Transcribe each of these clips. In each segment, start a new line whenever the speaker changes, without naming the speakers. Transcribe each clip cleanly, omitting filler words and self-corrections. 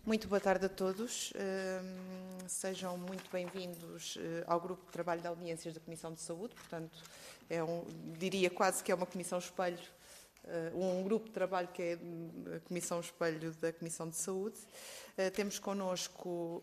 Muito boa tarde a todos. Sejam muito bem-vindos ao Grupo de Trabalho de Audiências da Comissão de Saúde. Portanto, diria quase que é uma comissão espelho, um grupo de trabalho que é a comissão espelho da Comissão de Saúde. Temos connosco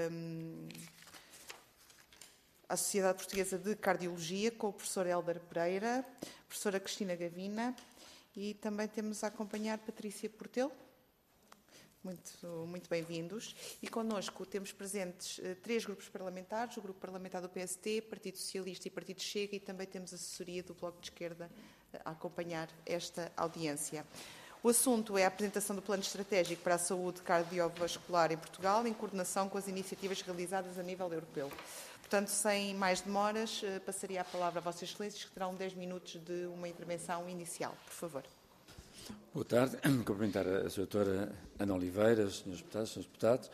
a Sociedade Portuguesa de Cardiologia, com o professor Hélder Pereira, a professora Cristina Gavina, e também temos a acompanhar Patrícia Portelo. Muito bem-vindos. E connosco temos presentes 3 grupos parlamentares, o Grupo Parlamentar do PST, Partido Socialista e Partido Chega, e também temos a assessoria do Bloco de Esquerda a acompanhar esta audiência. O assunto é a apresentação do Plano Estratégico para a Saúde Cardiovascular em Portugal, em coordenação com as iniciativas realizadas a nível europeu. Portanto, sem mais demoras, passaria a palavra a Vossas Excelências, que terão 10 minutos de uma intervenção inicial. Por favor.
Boa tarde. Cumprimentar a Sra. Doutora Ana Oliveira, os Srs. Deputados, Srs. Deputados.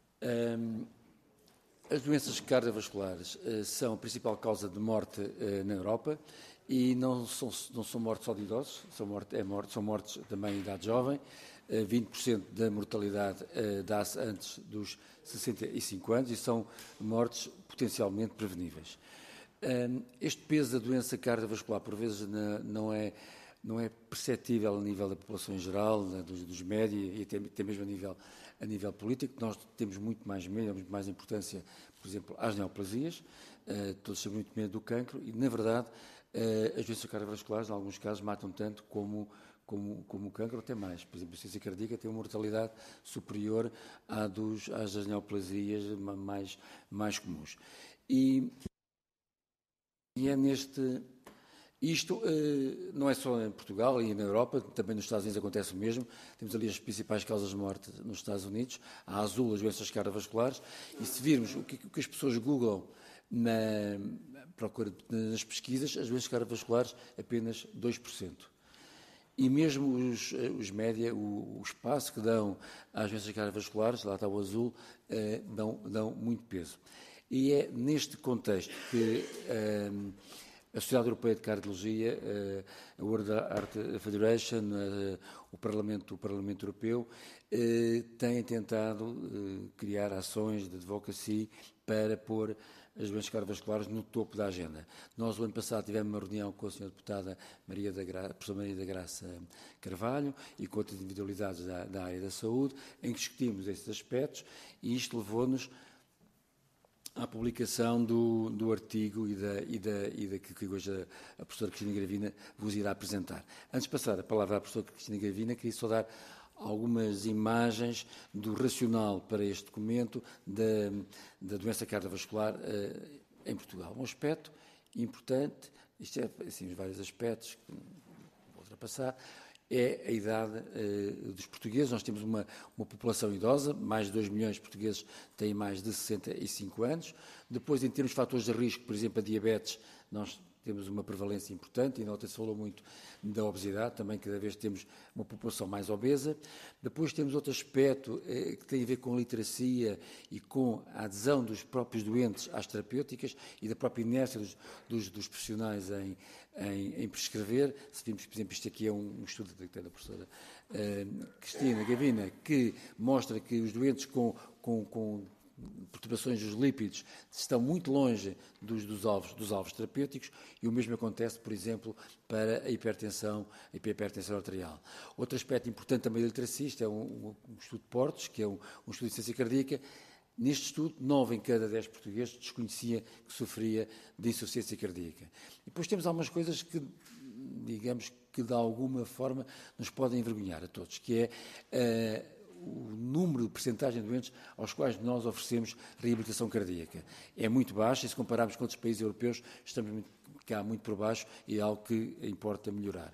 As doenças cardiovasculares são a principal causa de morte na Europa e não são mortes só de idosos, são mortes também em idade jovem. 20% da mortalidade dá-se antes dos 65 anos e são mortes potencialmente preveníveis. Este peso da doença cardiovascular, por vezes, não é perceptível a nível da população em geral, dos médias e até mesmo a nível político. Nós temos muito mais medo, muito mais importância, por exemplo, às neoplasias. Todos sabemos muito medo do cancro e, na verdade, as doenças cardiovasculares, em alguns casos, matam tanto como o cancro, até mais. Por exemplo, a insuficiência cardíaca tem uma mortalidade superior às das neoplasias mais comuns. E é neste... Isto não é só em Portugal e na Europa, também nos Estados Unidos acontece o mesmo. Temos ali as principais causas de morte nos Estados Unidos. A azul, as doenças cardiovasculares. E se virmos o que as pessoas googlam nas pesquisas, as doenças cardiovasculares apenas 2%. E mesmo os média, o espaço que dão às doenças cardiovasculares, lá está o azul, dão muito peso. E é neste contexto que a Sociedade Europeia de Cardiologia, a World Heart Federation, o Parlamento Europeu, têm tentado criar ações de advocacy para pôr as doenças cardiovasculares no topo da agenda. Nós, o ano passado, tivemos uma reunião com a Sra. Deputada professora Maria da Graça Carvalho e com outras individualidades da área da saúde, em que discutimos esses aspectos, e isto levou-nos à publicação do artigo que hoje a professora Cristina Gavina vos irá apresentar. Antes de passar a palavra à professora Cristina Gavina, queria só dar algumas imagens do racional para este documento da doença cardiovascular em Portugal. Um aspecto importante, isto é assim, os vários aspectos que vou ultrapassar, é a idade dos portugueses. Nós temos uma população idosa, mais de 2 milhões de portugueses têm mais de 65 anos. Depois, em termos de fatores de risco, por exemplo, a diabetes, nós temos uma prevalência importante, e não se falou muito da obesidade, também cada vez temos uma população mais obesa. Depois temos outro aspecto que tem a ver com a literacia e com a adesão dos próprios doentes às terapêuticas e da própria inércia dos profissionais em prescrever. Se vimos, por exemplo, isto aqui é um estudo da professora Cristina Gavina, que mostra que os doentes com perturbações dos lípidos estão muito longe dos alvos terapêuticos, e o mesmo acontece, por exemplo, para a hipertensão arterial. Outro aspecto importante também da literacia, isto é um estudo de Portos, que é um estudo de insuficiência cardíaca. Neste estudo, 9 em cada 10 portugueses desconhecia que sofria de insuficiência cardíaca. E depois temos algumas coisas que, digamos, que de alguma forma nos podem envergonhar a todos, que é o número de percentagem de doentes aos quais nós oferecemos reabilitação cardíaca. É muito baixo, e se compararmos com outros países europeus, estamos cá muito por baixo, e é algo que importa melhorar.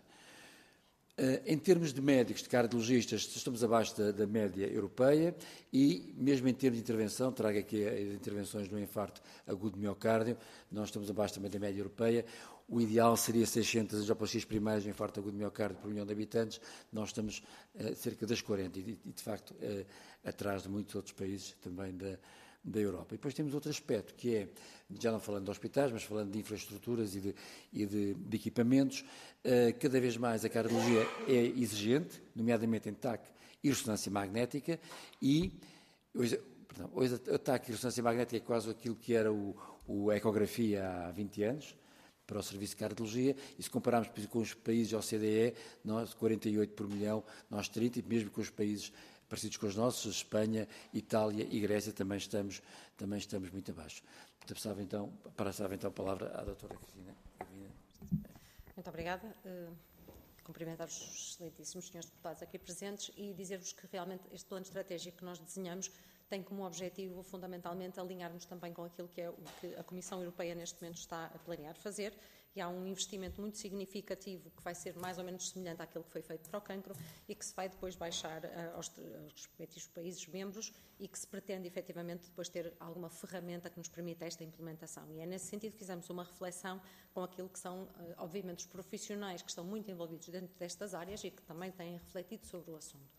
Em termos de médicos, de cardiologistas, estamos abaixo da média europeia, e mesmo em termos de intervenção, trago aqui as intervenções no infarto agudo de miocárdio, nós estamos abaixo também da média europeia. O ideal seria 600 angioplastia primárias no infarto agudo de miocárdio por 1 milhão de habitantes. Nós estamos cerca das 40 e de facto, atrás de muitos outros países também da Europa. E depois temos outro aspecto, que é, já não falando de hospitais, mas falando de infraestruturas e de equipamentos, cada vez mais a cardiologia é exigente, nomeadamente em TAC e ressonância magnética, e Hoje o ataque de ressonância magnética é quase aquilo que era a ecografia há 20 anos, para o serviço de cardiologia, e se compararmos com os países OCDE, nós 48 por milhão, nós 30, e mesmo com os países parecidos com os nossos, Espanha, Itália e Grécia, também estamos muito abaixo. Passava então a palavra à doutora Cristina.
Muito obrigada. Cumprimentar os excelentíssimos senhores deputados aqui presentes e dizer-vos que realmente este plano estratégico que nós desenhamos tem como objetivo, fundamentalmente, alinharmos também com aquilo que é o que a Comissão Europeia neste momento está a planear fazer, e há um investimento muito significativo que vai ser mais ou menos semelhante àquilo que foi feito para o cancro e que se vai depois baixar aos respectivos países membros e que se pretende efetivamente depois ter alguma ferramenta que nos permita esta implementação. E é nesse sentido que fizemos uma reflexão com aquilo que são, obviamente, os profissionais que estão muito envolvidos dentro destas áreas e que também têm refletido sobre o assunto.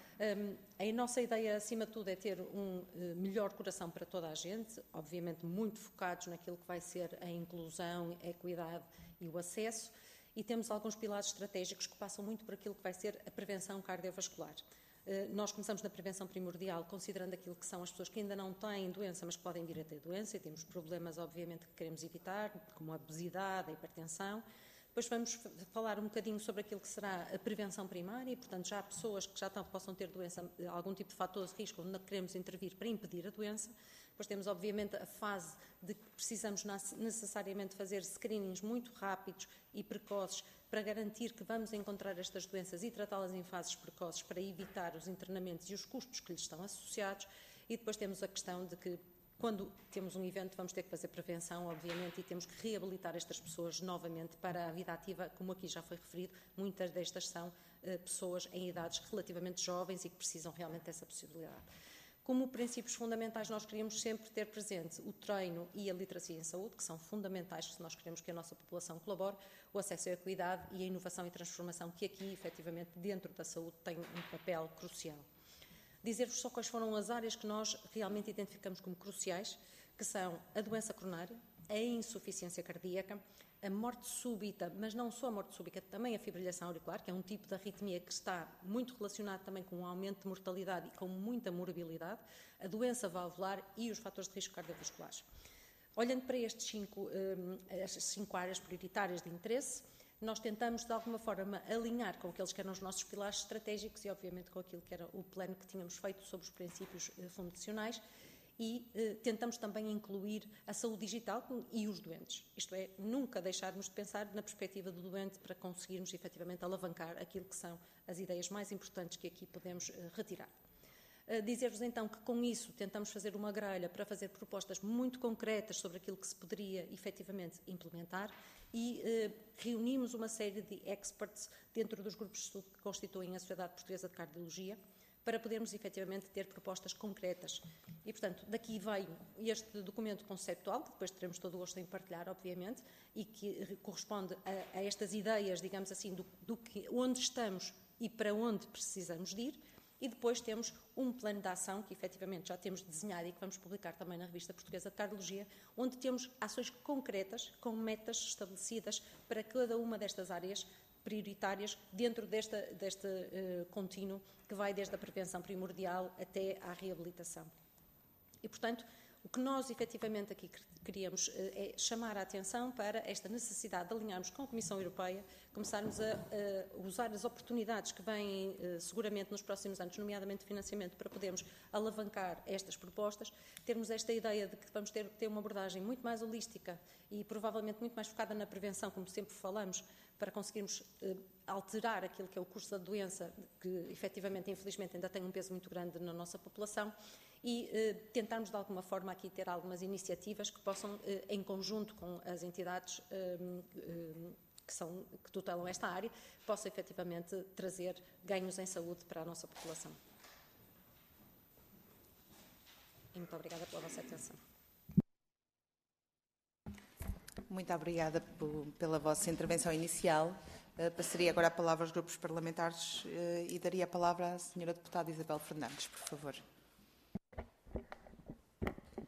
A nossa ideia, acima de tudo, é ter um melhor coração para toda a gente, obviamente muito focados naquilo que vai ser a inclusão, a equidade e o acesso, e temos alguns pilares estratégicos que passam muito por aquilo que vai ser a prevenção cardiovascular. Nós começamos na prevenção primordial, considerando aquilo que são as pessoas que ainda não têm doença, mas que podem vir a ter doença, e temos problemas, obviamente, que queremos evitar, como a obesidade, a hipertensão. Depois vamos falar um bocadinho sobre aquilo que será a prevenção primária, e, portanto, já há pessoas que já possam ter doença, algum tipo de fator de risco, onde queremos intervir para impedir a doença. Depois temos, obviamente, a fase de que precisamos necessariamente fazer screenings muito rápidos e precoces para garantir que vamos encontrar estas doenças e tratá-las em fases precoces para evitar os internamentos e os custos que lhes estão associados. E depois temos a questão de que, quando temos um evento, vamos ter que fazer prevenção, obviamente, e temos que reabilitar estas pessoas novamente para a vida ativa, como aqui já foi referido. Muitas destas são pessoas em idades relativamente jovens e que precisam realmente dessa possibilidade. Como princípios fundamentais, nós queríamos sempre ter presente o treino e a literacia em saúde, que são fundamentais se nós queremos que a nossa população colabore, o acesso à equidade e a inovação e transformação, que aqui, efetivamente, dentro da saúde, tem um papel crucial. Dizer-vos só quais foram as áreas que nós realmente identificamos como cruciais, que são a doença coronária, a insuficiência cardíaca, a morte súbita, mas não só a morte súbita, também a fibrilhação auricular, que é um tipo de arritmia que está muito relacionado também com um aumento de mortalidade e com muita morbilidade, a doença valvular e os fatores de risco cardiovasculares. Olhando para estas 5 áreas prioritárias de interesse, nós tentamos, de alguma forma, alinhar com aqueles que eram os nossos pilares estratégicos e, obviamente, com aquilo que era o plano que tínhamos feito sobre os princípios fundacionais, e tentamos também incluir a saúde digital e os doentes. Isto é, nunca deixarmos de pensar na perspectiva do doente para conseguirmos, efetivamente, alavancar aquilo que são as ideias mais importantes que aqui podemos retirar. Dizer-vos então que com isso tentamos fazer uma grelha para fazer propostas muito concretas sobre aquilo que se poderia efetivamente implementar e reunimos uma série de experts dentro dos grupos de estudo que constituem a Sociedade Portuguesa de Cardiologia para podermos efetivamente ter propostas concretas. E, portanto, daqui veio este documento conceptual, que depois teremos todo o gosto em partilhar, obviamente, e que corresponde a estas ideias, digamos assim, onde estamos e para onde precisamos de ir. E depois temos um plano de ação que efetivamente já temos desenhado e que vamos publicar também na Revista Portuguesa de Cardiologia, onde temos ações concretas, com metas estabelecidas para cada uma destas áreas prioritárias dentro deste contínuo que vai desde a prevenção primordial até à reabilitação. E, portanto, o que nós efetivamente aqui queríamos é chamar a atenção para esta necessidade de alinharmos com a Comissão Europeia, começarmos a usar as oportunidades que vêm seguramente nos próximos anos, nomeadamente financiamento, para podermos alavancar estas propostas, termos esta ideia de que vamos ter uma abordagem muito mais holística e provavelmente muito mais focada na prevenção, como sempre falamos, para conseguirmos alterar aquilo que é o curso da doença, que efetivamente, infelizmente, ainda tem um peso muito grande na nossa população, e tentarmos de alguma forma aqui ter algumas iniciativas que possam, em conjunto com as entidades que tutelam esta área, possam efetivamente trazer ganhos em saúde para a nossa população. E muito obrigada pela vossa atenção.
Muito obrigada pela vossa intervenção inicial. Passaria agora a palavra aos grupos parlamentares e daria a palavra à senhora deputada Isabel Fernandes, por favor.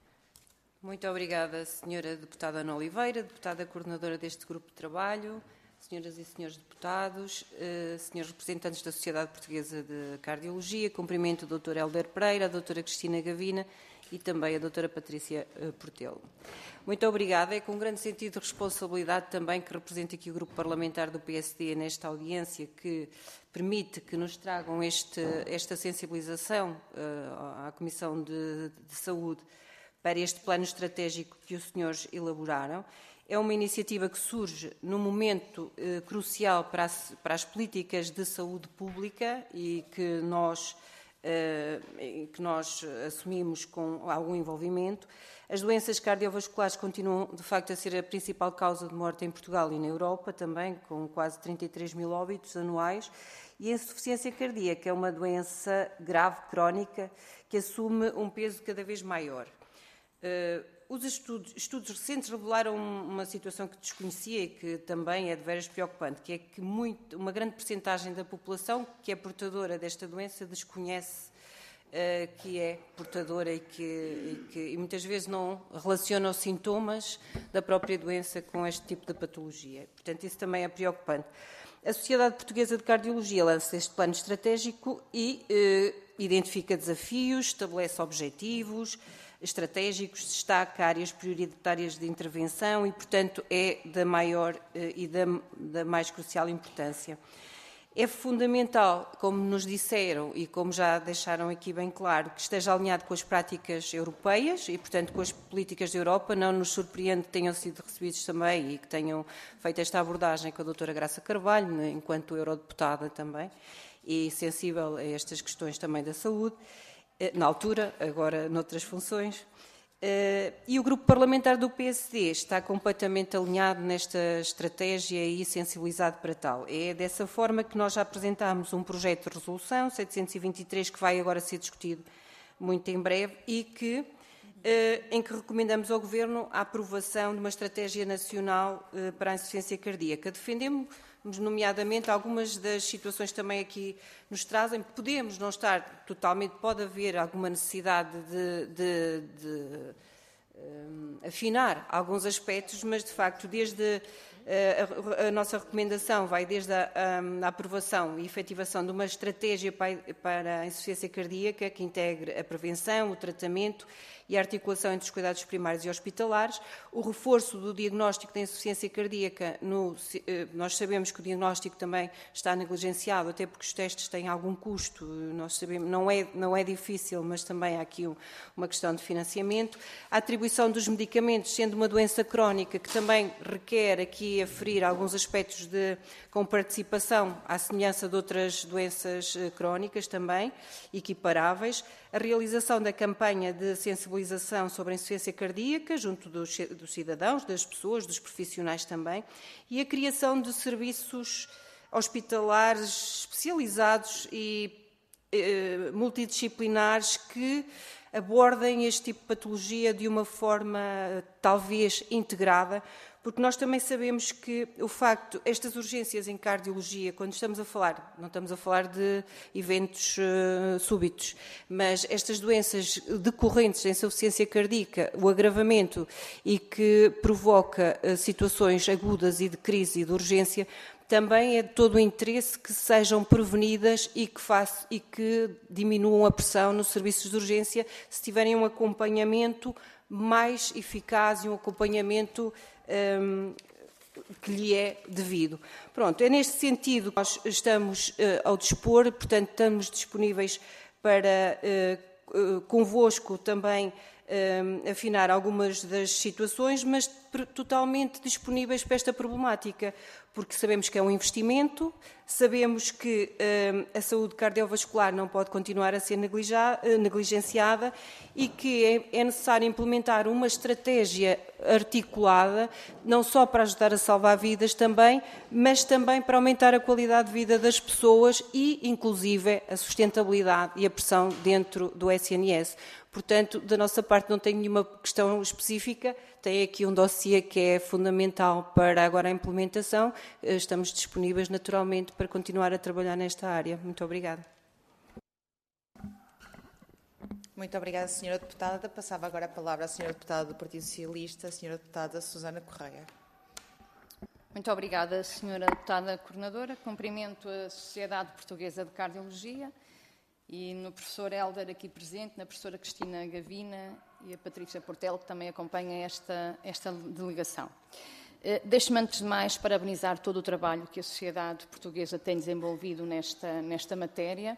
Muito obrigada, senhora deputada Ana Oliveira, deputada coordenadora deste grupo de trabalho, senhoras e senhores deputados, senhores representantes da Sociedade Portuguesa de Cardiologia, cumprimento o Dr. Hélder Pereira, a Dra. Cristina Gavina e também a Dra. Patrícia Portelo. Muito obrigada. É com grande sentido de responsabilidade também que represento aqui o Grupo Parlamentar do PSD nesta audiência que permite que nos tragam esta sensibilização à Comissão de Saúde para este plano estratégico que os senhores elaboraram. É uma iniciativa que surge num momento crucial para as políticas de saúde pública e que nós assumimos com algum envolvimento. As doenças cardiovasculares continuam, de facto, a ser a principal causa de morte em Portugal e na Europa também, com quase 33 mil óbitos anuais. E a insuficiência cardíaca é uma doença grave, crónica, que assume um peso cada vez maior. Os estudos recentes revelaram uma situação que desconhecia e que também é de veras preocupante, que é que uma grande percentagem da população que é portadora desta doença desconhece que é portadora e muitas vezes não relaciona os sintomas da própria doença com este tipo de patologia. Portanto, isso também é preocupante. A Sociedade Portuguesa de Cardiologia lança este plano estratégico e identifica desafios, estabelece objetivos estratégicos, destaca áreas prioritárias de intervenção e, portanto, é da maior e da mais crucial importância. É fundamental, como nos disseram e como já deixaram aqui bem claro, que esteja alinhado com as práticas europeias e, portanto, com as políticas da Europa. Não nos surpreende que tenham sido recebidos também e que tenham feito esta abordagem com a doutora Graça Carvalho, enquanto eurodeputada também, e sensível a estas questões também da saúde, na altura, agora noutras funções. E o Grupo Parlamentar do PSD está completamente alinhado nesta estratégia e sensibilizado para tal. É dessa forma que nós já apresentámos um projeto de resolução, 723, que vai agora ser discutido muito em breve e em que recomendamos ao Governo a aprovação de uma estratégia nacional para a insuficiência cardíaca. Defendemos, nomeadamente, algumas das situações também aqui nos trazem. Podemos não estar totalmente, pode haver alguma necessidade de afinar alguns aspectos, mas, de facto, desde a nossa recomendação vai desde a aprovação e efetivação de uma estratégia para a insuficiência cardíaca que integre a prevenção, o tratamento e a articulação entre os cuidados primários e hospitalares, o reforço do diagnóstico da insuficiência cardíaca. Nós sabemos que o diagnóstico também está negligenciado, até porque os testes têm algum custo, nós sabemos, não é difícil, mas também há aqui uma questão de financiamento. A atribuição dos medicamentos, sendo uma doença crónica, que também requer aqui aferir alguns aspectos com participação à semelhança de outras doenças crónicas também, equiparáveis. A realização da campanha de sensibilização sobre a insuficiência cardíaca junto dos cidadãos, das pessoas, dos profissionais também, e a criação de serviços hospitalares especializados e multidisciplinares que abordem este tipo de patologia de uma forma talvez integrada, porque nós também sabemos que o facto, estas urgências em cardiologia, quando estamos a falar, não estamos a falar de eventos súbitos, mas estas doenças decorrentes da insuficiência cardíaca, o agravamento e que provoca situações agudas e de crise e de urgência, também é de todo o interesse que sejam prevenidas e que diminuam a pressão nos serviços de urgência se tiverem um acompanhamento mais eficaz e um acompanhamento que lhe é devido. Pronto, é neste sentido que nós estamos ao dispor, portanto, estamos disponíveis para convosco também afinar algumas das situações, mas totalmente disponíveis para esta problemática, porque sabemos que é um investimento, sabemos que a saúde cardiovascular não pode continuar a ser negligenciada e que é necessário implementar uma estratégia articulada, não só para ajudar a salvar vidas também, mas também para aumentar a qualidade de vida das pessoas e, inclusive, a sustentabilidade e a pressão dentro do SNS. Portanto, da nossa parte não tem nenhuma questão específica, tem aqui um dossiê que é fundamental para agora a implementação. Estamos disponíveis naturalmente para continuar a trabalhar nesta área. Muito obrigada.
Muito obrigada, Sra. Deputada. Passava agora a palavra à Sra. Deputada do Partido Socialista, a Sra. Deputada Susana Correia.
Muito obrigada, Sra. Deputada Coordenadora. Cumprimento a Sociedade Portuguesa de Cardiologia e no professor Hélder aqui presente, na professora Cristina Gavina e a Patrícia Portelo, que também acompanha esta delegação. Deixe-me, antes de mais, parabenizar todo o trabalho que a Sociedade Portuguesa tem desenvolvido nesta matéria.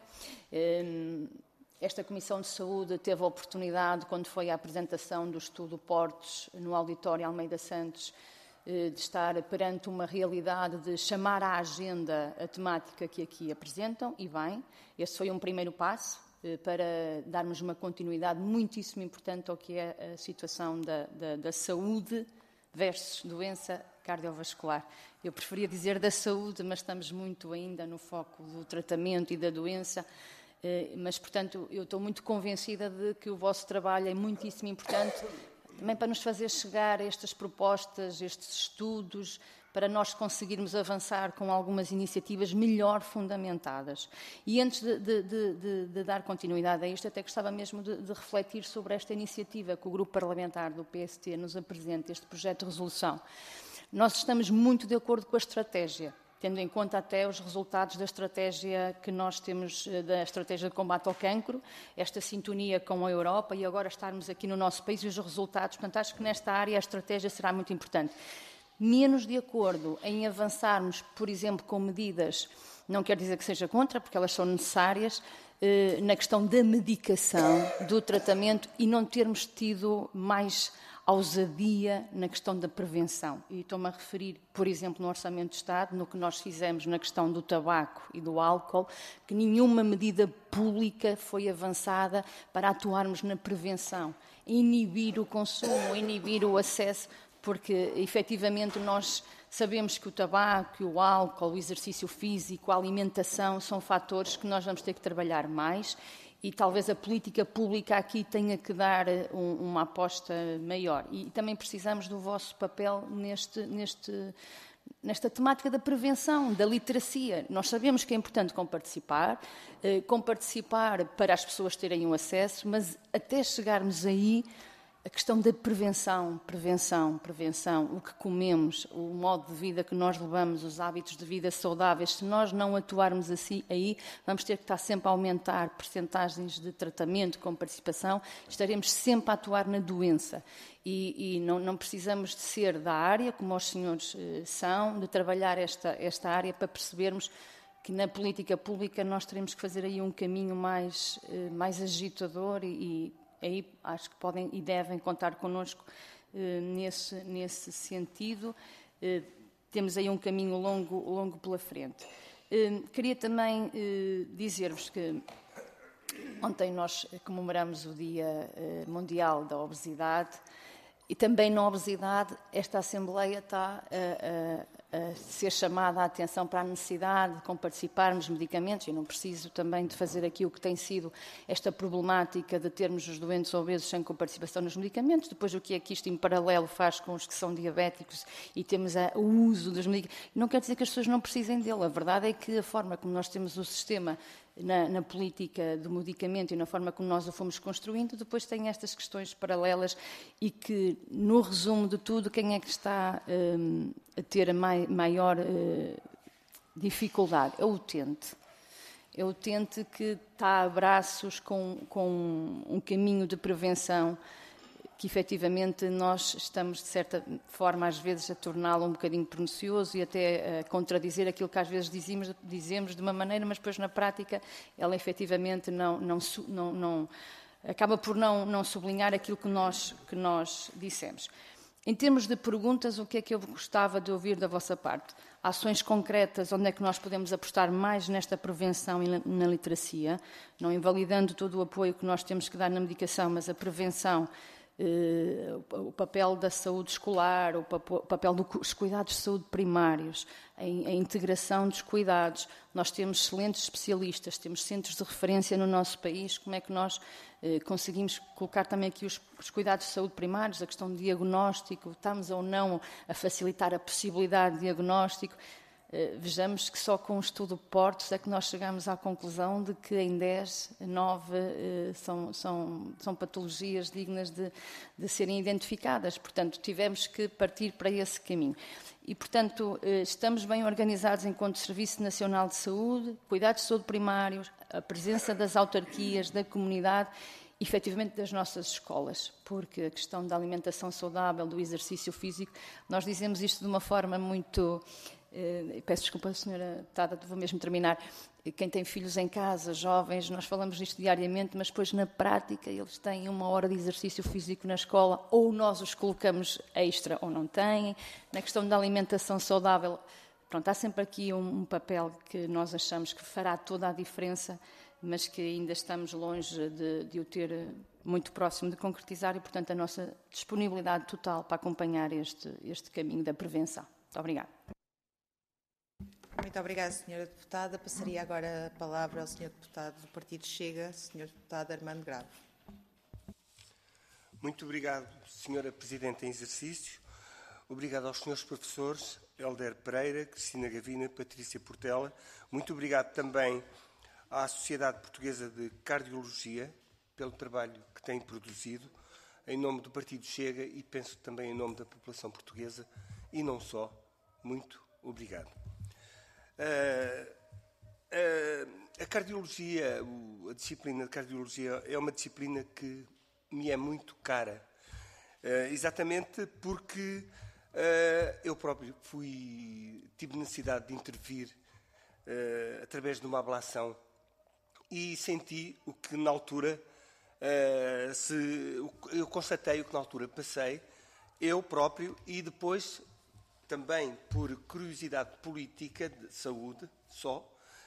Esta Comissão de Saúde teve a oportunidade, quando foi a apresentação do estudo Portos no Auditório Almeida Santos, de estar perante uma realidade de chamar à agenda a temática que aqui apresentam, e bem, este foi um primeiro passo para darmos uma continuidade muitíssimo importante ao que é a situação da saúde versus doença cardiovascular. Eu preferia dizer da saúde, mas estamos muito ainda no foco do tratamento e da doença, mas, portanto, eu estou muito convencida de que o vosso trabalho é muitíssimo importante, também para nos fazer chegar a estas propostas, estes estudos, para nós conseguirmos avançar com algumas iniciativas melhor fundamentadas. E antes de dar continuidade a isto, até gostava mesmo de refletir sobre esta iniciativa que o Grupo Parlamentar do PST nos apresenta, este projeto de resolução. Nós estamos muito de acordo com a estratégia, tendo em conta até os resultados da estratégia que nós temos, da estratégia de combate ao cancro, esta sintonia com a Europa e agora estarmos aqui no nosso país e os resultados. Portanto, acho que nesta área a estratégia será muito importante. Menos de acordo em avançarmos, por exemplo, com medidas, não quero dizer que seja contra, porque elas são necessárias, na questão da medicação, do tratamento, e não termos tido mais ousadia na questão da prevenção. E estou-me a referir, por exemplo, no Orçamento de Estado, no que nós fizemos na questão do tabaco e do álcool, que nenhuma medida pública foi avançada para atuarmos na prevenção, inibir o consumo, inibir o acesso, porque, efetivamente, nós sabemos que o tabaco, o álcool, o exercício físico, a alimentação são fatores que nós vamos ter que trabalhar mais e talvez a política pública aqui tenha que dar uma aposta maior. E também precisamos do vosso papel nesta temática da prevenção, da literacia. Nós sabemos que é importante comparticipar para as pessoas terem um acesso, mas até chegarmos aí, a questão da prevenção, o que comemos, o modo de vida que nós levamos, os hábitos de vida saudáveis, se nós não atuarmos assim, aí vamos ter que estar sempre a aumentar percentagens de tratamento com participação, estaremos sempre a atuar na doença. E não precisamos de ser da área, como os senhores são, de trabalhar esta área para percebermos que na política pública nós teremos que fazer aí um caminho mais agitador e aí acho que podem e devem contar connosco nesse sentido. Temos aí um caminho longo pela frente. Queria também dizer-vos que ontem nós comemoramos o Dia Mundial da Obesidade e também na obesidade esta Assembleia está a ser chamada a atenção para a necessidade de comparticiparmos medicamentos, e não preciso também de fazer aqui o que tem sido esta problemática de termos os doentes obesos sem comparticipação nos medicamentos, depois o que é que isto em paralelo faz com os que são diabéticos e temos o uso dos medicamentos. Não quer dizer que as pessoas não precisem dele, a verdade é que a forma como nós temos o sistema na política do medicamento e na forma como nós o fomos construindo, depois tem estas questões paralelas e que, no resumo de tudo, quem é que está a ter a maior dificuldade? É o utente. É o utente que está a braços com um caminho de prevenção que, efetivamente, nós estamos, de certa forma, às vezes, a torná-lo um bocadinho pernicioso e até a contradizer aquilo que às vezes dizemos de uma maneira, mas depois, na prática, ela, efetivamente, acaba por não sublinhar aquilo que nós dissemos. Em termos de perguntas, o que é que eu gostava de ouvir da vossa parte? Ações concretas, onde é que nós podemos apostar mais nesta prevenção e na literacia, não invalidando todo o apoio que nós temos que dar na medicação, mas a prevenção, o papel da saúde escolar, o papel dos cuidados de saúde primários, a integração dos cuidados. Nós temos excelentes especialistas, temos centros de referência no nosso país. Como é que nós conseguimos colocar também aqui os cuidados de saúde primários, a questão de diagnóstico, estamos ou não a facilitar a possibilidade de diagnóstico. Vejamos que só com o estudo Portos é que nós chegamos à conclusão de que em 10, 9 são patologias dignas de serem identificadas. Portanto, tivemos que partir para esse caminho. E, portanto, estamos bem organizados enquanto Serviço Nacional de Saúde, cuidados de saúde primários, a presença das autarquias, da comunidade, efetivamente das nossas escolas, porque a questão da alimentação saudável, do exercício físico, nós dizemos isto de uma forma muito... Peço desculpa, senhora deputada, vou mesmo terminar. Quem tem filhos em casa, jovens, nós falamos disto diariamente, mas depois na prática eles têm 1 hora de exercício físico na escola, ou nós os colocamos extra ou não têm. Na questão da alimentação saudável, pronto, há sempre aqui um papel que nós achamos que fará toda a diferença, mas que ainda estamos longe de o ter muito próximo de concretizar e, portanto, a nossa disponibilidade total para acompanhar este caminho da prevenção. Muito obrigada.
Muito obrigada, Sra. Deputada. Passaria agora a palavra ao Sr. Deputado do Partido Chega, Sr. Deputado Armando Grave.
Muito obrigado, Sra. Presidente em exercício. Obrigado aos senhores professores, Helder Pereira, Cristina Gavina, Patrícia Portela. Muito obrigado também à Sociedade Portuguesa de Cardiologia pelo trabalho que tem produzido, em nome do Partido Chega e penso também em nome da população portuguesa e não só. Muito obrigado. A cardiologia, a disciplina de cardiologia é uma disciplina que me é muito cara, exatamente porque eu próprio tive necessidade de intervir através de uma ablação e senti o que na altura, eu constatei o que na altura passei, eu próprio, e depois também por curiosidade política de saúde só,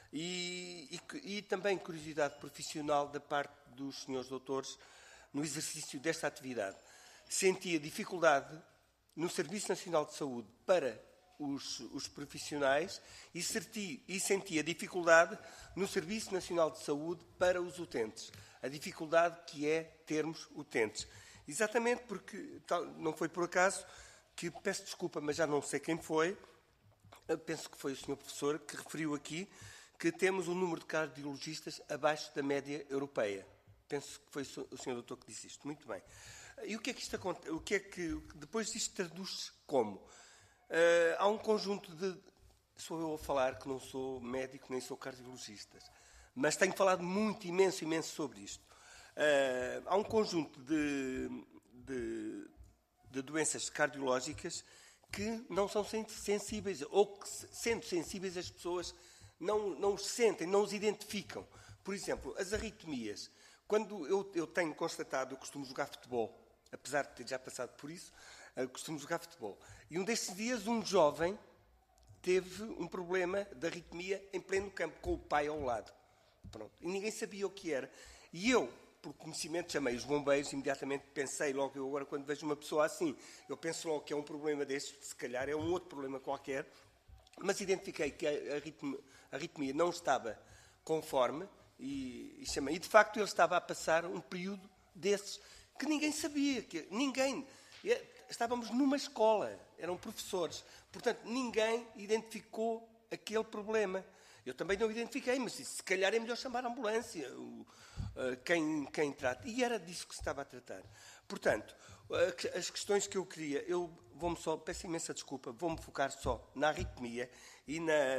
e também curiosidade profissional da parte dos senhores doutores no exercício desta atividade. Senti a dificuldade no Serviço Nacional de Saúde para os profissionais e senti a dificuldade no Serviço Nacional de Saúde para os utentes. A dificuldade que é termos utentes. Exatamente porque, não foi por acaso, que peço desculpa, mas já não sei quem foi, penso que foi o Sr. Professor, que referiu aqui que temos um número de cardiologistas abaixo da média europeia. Penso que foi o Sr. Doutor que disse isto. Muito bem. E o que é que isto acontece? O que é que depois disto traduz-se como? Há um conjunto de... Sou eu a falar que não sou médico nem sou cardiologista, mas tenho falado muito, imenso sobre isto. Há um conjunto de doenças cardiológicas que não são sensíveis, ou que, sendo sensíveis, as pessoas não os sentem, não os identificam. Por exemplo, as arritmias. Quando eu tenho constatado, eu costumo jogar futebol, apesar de ter já passado por isso, costumo jogar futebol. E um destes dias, um jovem teve um problema de arritmia em pleno campo, com o pai ao lado. Pronto. E ninguém sabia o que era. E eu, por conhecimento, chamei os bombeiros, imediatamente pensei logo, eu agora quando vejo uma pessoa assim, eu penso logo que é um problema destes, se calhar é um outro problema qualquer, mas identifiquei que a arritmia não estava conforme e chamei. E de facto ele estava a passar um período desses que ninguém sabia, estávamos numa escola, eram professores, portanto ninguém identificou aquele problema. Eu também não identifiquei, mas disse, se calhar é melhor chamar a ambulância, quem trata. E era disso que se estava a tratar. Portanto, as questões que eu queria, peço imensa desculpa, vou-me focar só na arritmia e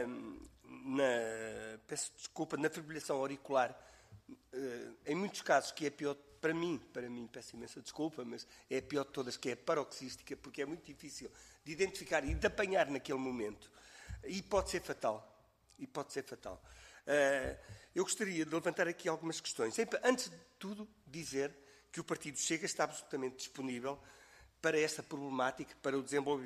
peço desculpa, na fibrilação auricular, em muitos casos, que é pior para mim, peço imensa desculpa, mas é a pior de todas, que é a paroxística, porque é muito difícil de identificar e de apanhar naquele momento. E pode ser fatal. Eu gostaria de levantar aqui algumas questões. Antes de tudo, dizer que o Partido Chega está absolutamente disponível para esta problemática, para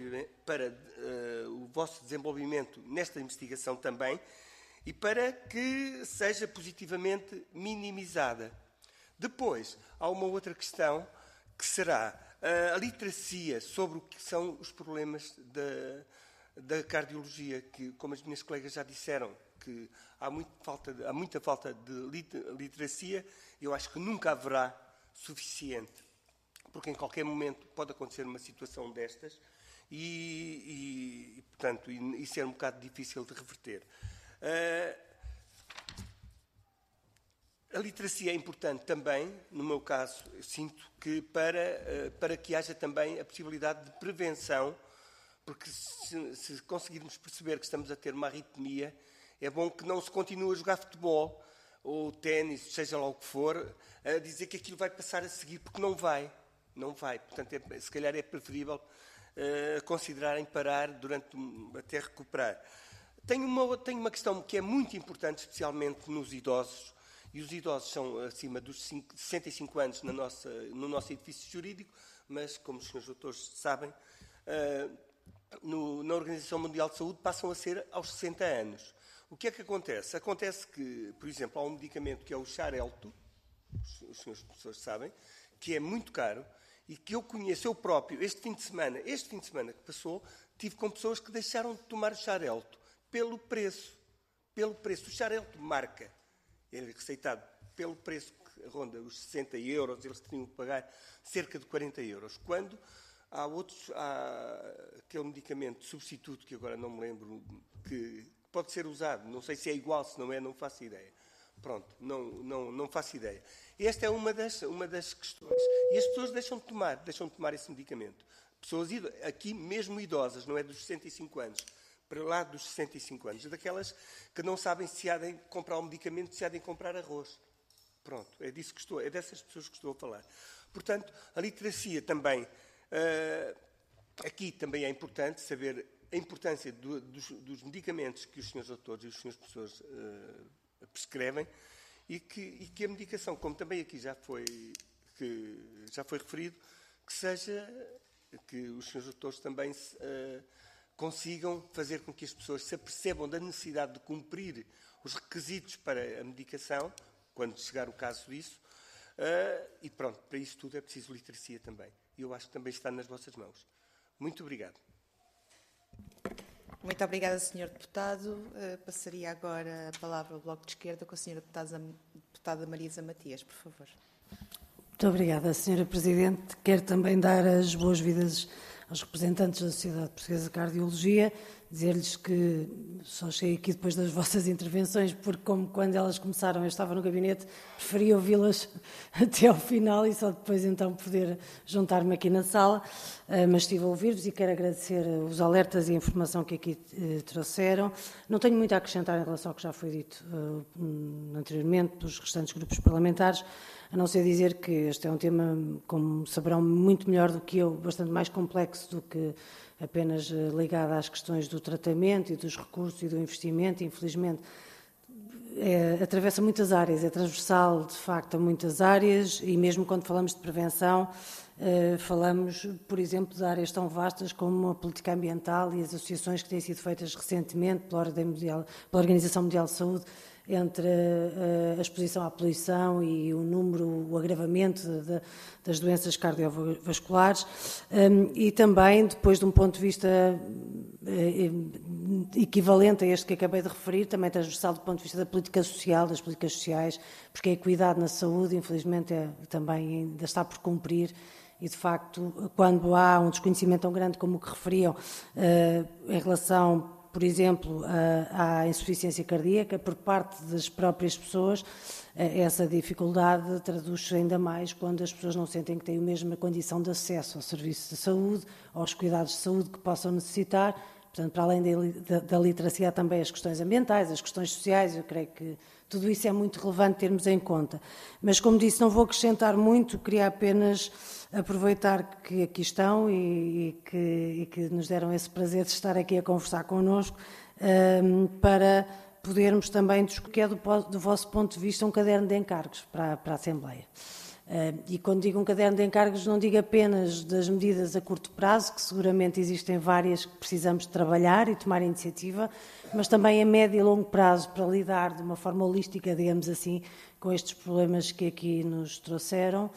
o vosso desenvolvimento nesta investigação também, e para que seja positivamente minimizada. Depois, há uma outra questão, que será a literacia sobre o que são os problemas da cardiologia, que, como as minhas colegas já disseram, que há muita falta de literacia. Eu acho que nunca haverá suficiente, porque em qualquer momento pode acontecer uma situação destas, portanto, isso é um bocado difícil de reverter. A literacia é importante também, no meu caso, eu sinto que para que haja também a possibilidade de prevenção, porque se conseguirmos perceber que estamos a ter uma arritmia, é bom que não se continue a jogar futebol ou ténis, seja lá o que for, a dizer que aquilo vai passar a seguir, porque não vai. Não vai. Portanto, se calhar é preferível considerarem parar até recuperar. Tenho uma questão que é muito importante, especialmente nos idosos, e os idosos são acima dos 65 anos no nosso edifício jurídico, mas, como os senhores doutores sabem, na Organização Mundial de Saúde passam a ser aos 60 anos. O que é que acontece? Acontece que, por exemplo, há um medicamento que é o Xarelto, os senhores professores sabem, que é muito caro e que eu conheço, eu próprio, este fim de semana que passou, tive com pessoas que deixaram de tomar o Xarelto pelo preço. O Xarelto marca. Ele é receitado pelo preço que ronda os 60 euros, eles tinham que pagar cerca de 40 euros. Quando há aquele medicamento substituto, que agora não me lembro, que pode ser usado, não sei se é igual, se não é, não faço ideia. Pronto, não faço ideia. Esta é uma das questões. E as pessoas deixam de tomar esse medicamento. Pessoas aqui mesmo idosas, não é dos 65 anos, para lá dos 65 anos, daquelas que não sabem se há de comprar um medicamento, se há de comprar arroz. Pronto, é dessas pessoas que estou a falar. Portanto, a literacia também, aqui também é importante saber a importância dos medicamentos que os senhores doutores e os senhores professores prescrevem e que a medicação, como também aqui já foi referido, que os senhores doutores também consigam fazer com que as pessoas se apercebam da necessidade de cumprir os requisitos para a medicação, quando chegar o caso disso, e pronto, para isso tudo é preciso literacia também. E eu acho que também está nas vossas mãos. Muito obrigado.
Muito obrigada, Sr. Deputado. Passaria agora a palavra ao Bloco de Esquerda com a Sra. Deputada Marisa Matias, por favor.
Muito obrigada, Sra. Presidente. Quero também dar as boas-vindas aos representantes da Sociedade Portuguesa de Cardiologia, dizer-lhes que só cheguei aqui depois das vossas intervenções, porque como quando elas começaram eu estava no gabinete, preferi ouvi-las até ao final e só depois então poder juntar-me aqui na sala, mas estive a ouvir-vos e quero agradecer os alertas e a informação que aqui trouxeram. Não tenho muito a acrescentar em relação ao que já foi dito anteriormente pelos restantes grupos parlamentares, a não ser dizer que este é um tema, como saberão muito melhor do que eu, bastante mais complexo do que apenas ligado às questões do tratamento e dos recursos e do investimento. Infelizmente, atravessa muitas áreas, é transversal, de facto, a muitas áreas e mesmo quando falamos de prevenção, falamos, por exemplo, de áreas tão vastas como a política ambiental e as associações que têm sido feitas recentemente pela Organização Mundial de Saúde, entre a exposição à poluição e o agravamento das doenças cardiovasculares e também, depois de um ponto de vista equivalente a este que acabei de referir, também transversal do ponto de vista da política social, das políticas sociais, porque a equidade na saúde, infelizmente, também ainda está por cumprir. E, de facto, quando há um desconhecimento tão grande como o que referiam em relação, por exemplo, à insuficiência cardíaca por parte das próprias pessoas, essa dificuldade traduz-se ainda mais quando as pessoas não sentem que têm a mesma condição de acesso ao serviço de saúde, aos cuidados de saúde que possam necessitar. Portanto, para além da literacia, há também as questões ambientais, as questões sociais, eu creio que tudo isso é muito relevante termos em conta. Mas, como disse, não vou acrescentar muito, queria apenas aproveitar que aqui estão e que nos deram esse prazer de estar aqui a conversar connosco, para podermos também discutir, que é do vosso ponto de vista, um caderno de encargos para a Assembleia. E quando digo um caderno de encargos, não digo apenas das medidas a curto prazo, que seguramente existem várias que precisamos de trabalhar e tomar iniciativa, mas também a médio e longo prazo para lidar de uma forma holística, digamos assim, com estes problemas que aqui nos trouxeram.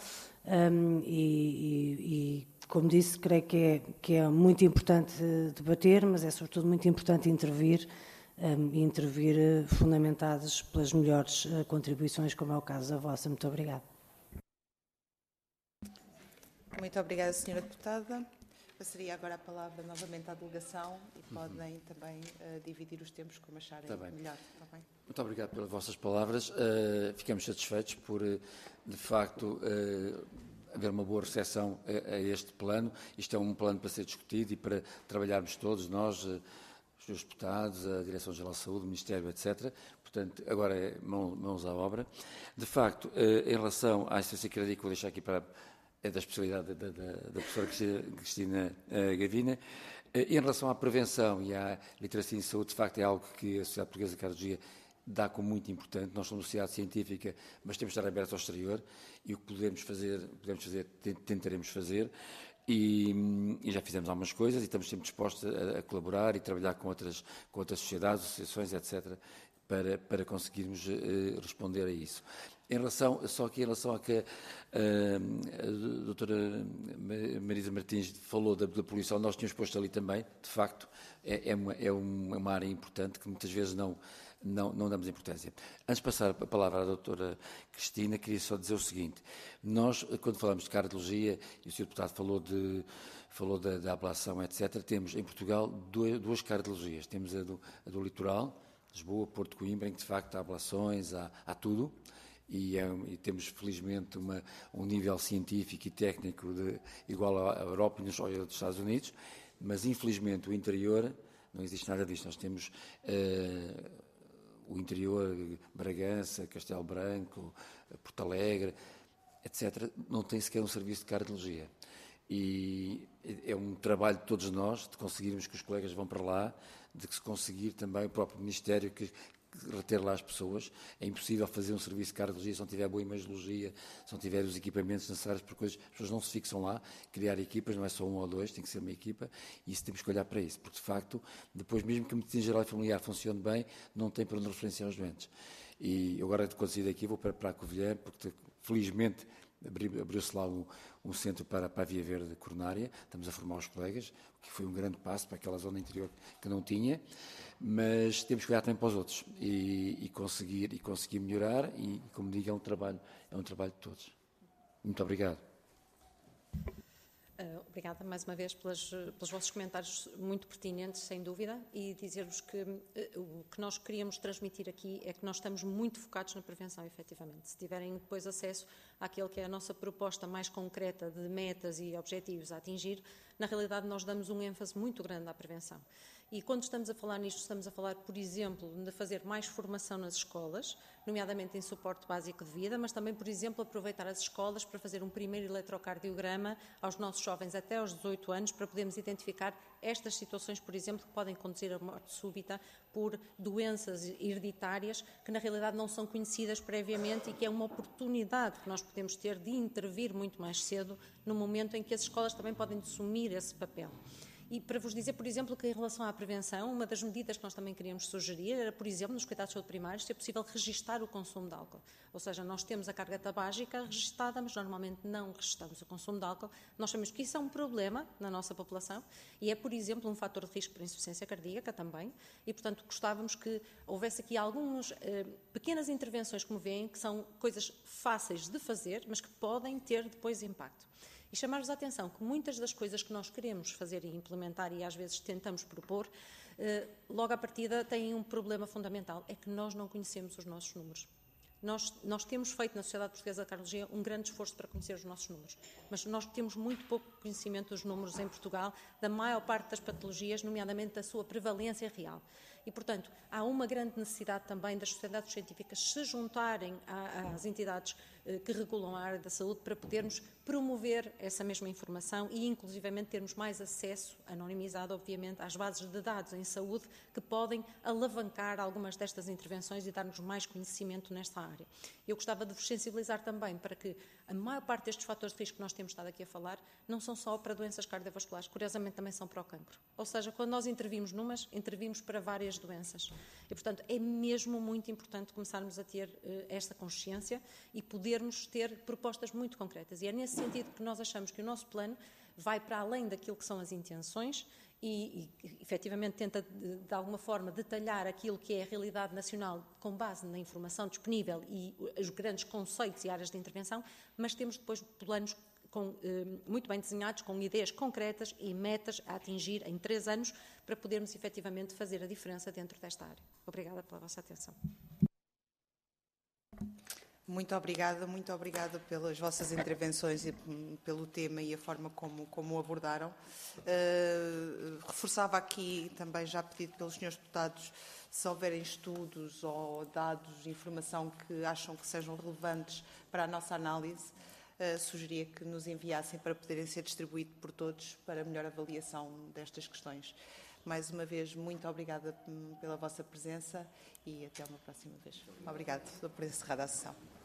Como disse, creio que é muito importante debater, mas é sobretudo muito importante intervir, e intervir fundamentados pelas melhores contribuições, como é o caso da vossa. Muito obrigada.
Muito obrigada, Sra. Deputada. passaria agora a palavra novamente à delegação e podem também dividir os tempos como acharem melhor. Está bem?
Muito obrigado pelas vossas palavras. Ficamos satisfeitos por, de facto, haver uma boa recepção a este plano. Isto é um plano para ser discutido e para trabalharmos todos, nós, os senhores deputados, a Direção-Geral de Saúde, o Ministério, etc. Portanto, agora é mãos à obra. De facto, em relação à assistência cardíaca, vou deixar aqui para é da especialidade da professora Cristina Gavina. Em relação à prevenção e à literacia em saúde, de facto é algo que a Sociedade Portuguesa de Cardiologia dá como muito importante. Nós somos uma sociedade científica, mas temos de estar abertos ao exterior e o que podemos fazer, tentaremos fazer. E já fizemos algumas coisas e estamos sempre dispostos a colaborar e trabalhar com outras sociedades, associações, etc., para conseguirmos responder a isso. Em relação a que a doutora Marisa Martins falou da poluição, nós tínhamos posto ali também, de facto, é uma área importante que muitas vezes não damos importância. Antes de passar a palavra à doutora Cristina, queria só dizer o seguinte. Nós, quando falamos de cardiologia, e o Sr. Deputado falou da ablação, etc., temos em Portugal duas cardiologias. Temos a do litoral, Lisboa, Porto, Coimbra, em que de facto há ablações, há tudo. E temos, felizmente, um nível científico e técnico igual à Europa e aos Estados Unidos, mas, infelizmente, o interior não existe nada disto. Nós temos o interior, Bragança, Castelo Branco, Porto Alegre, etc., não tem sequer um serviço de cardiologia. E é um trabalho de todos nós, de conseguirmos que os colegas vão para lá, de que se conseguir também o próprio Ministério que reter lá as pessoas. É impossível fazer um serviço de cardiologia se não tiver boa imagiologia, se não tiver os equipamentos necessários, porque as pessoas não se fixam lá. Criar equipas não é só um ou dois, tem que ser uma equipa, e isso temos que olhar para isso, porque de facto, depois mesmo que a medicina geral e familiar funcione bem, não tem para onde referenciar os doentes. E agora, quando sair daqui, vou para a Covilhã, porque felizmente abriu-se lá um centro para a via verde coronária. Estamos a formar os colegas, o que foi um grande passo para aquela zona interior que não tinha, mas temos que olhar também para os outros e conseguir melhorar e, como digo, é um trabalho de todos. Muito obrigado.
Obrigada mais uma vez pelos vossos comentários muito pertinentes, sem dúvida, e dizer-vos que o que nós queríamos transmitir aqui é que nós estamos muito focados na prevenção, efetivamente. Se tiverem depois acesso àquilo que é a nossa proposta mais concreta de metas e objetivos a atingir, na realidade nós damos um ênfase muito grande à prevenção. E quando estamos a falar nisto, estamos a falar, por exemplo, de fazer mais formação nas escolas, nomeadamente em suporte básico de vida, mas também, por exemplo, aproveitar as escolas para fazer um primeiro eletrocardiograma aos nossos jovens até aos 18 anos, para podermos identificar estas situações, por exemplo, que podem conduzir à morte súbita por doenças hereditárias que, na realidade, não são conhecidas previamente e que é uma oportunidade que nós podemos ter de intervir muito mais cedo no momento em que as escolas também podem assumir esse papel. E para vos dizer, por exemplo, que em relação à prevenção, uma das medidas que nós também queríamos sugerir era, por exemplo, nos cuidados de saúde primários, ser possível registar o consumo de álcool. Ou seja, nós temos a carga tabágica registada, mas normalmente não registamos o consumo de álcool. Nós sabemos que isso é um problema na nossa população e é, por exemplo, um fator de risco para insuficiência cardíaca também. E, portanto, gostávamos que houvesse aqui algumas pequenas intervenções, como veem, que são coisas fáceis de fazer, mas que podem ter depois impacto. E chamar-vos a atenção que muitas das coisas que nós queremos fazer e implementar e às vezes tentamos propor, logo à partida têm um problema fundamental, é que nós não conhecemos os nossos números. Nós temos feito na Sociedade Portuguesa de Cardiologia um grande esforço para conhecer os nossos números, mas nós temos muito pouco conhecimento dos números em Portugal, da maior parte das patologias, nomeadamente da sua prevalência real. E, portanto, há uma grande necessidade também das sociedades científicas se juntarem às entidades que regulam a área da saúde para podermos promover essa mesma informação e, inclusivamente, termos mais acesso, anonimizado, obviamente, às bases de dados em saúde que podem alavancar algumas destas intervenções e dar-nos mais conhecimento nesta área. Eu gostava de vos sensibilizar também para que a maior parte destes fatores de risco que nós temos estado aqui a falar não são só para doenças cardiovasculares, curiosamente também são para o cancro. Ou seja, quando nós intervimos numas, intervimos para várias doenças. E, portanto, é mesmo muito importante começarmos a ter esta consciência e podermos ter propostas muito concretas. E é nesse sentido que nós achamos que o nosso plano vai para além daquilo que são as intenções e efetivamente tenta, de alguma forma, detalhar aquilo que é a realidade nacional com base na informação disponível e os grandes conceitos e áreas de intervenção, mas temos depois planos muito bem desenhados, com ideias concretas e metas a atingir em 3 anos, para podermos efetivamente fazer a diferença dentro desta área. Obrigada pela vossa atenção.
Muito obrigada pelas vossas intervenções e pelo tema e a forma como o abordaram. Reforçava aqui, também já pedido pelos senhores deputados, se houverem estudos ou dados, informação que acham que sejam relevantes para a nossa análise, sugeria que nos enviassem para poderem ser distribuídos por todos para melhor avaliação destas questões. Mais uma vez, muito obrigada pela vossa presença e até uma próxima vez. Obrigada. Dou por encerrada a sessão.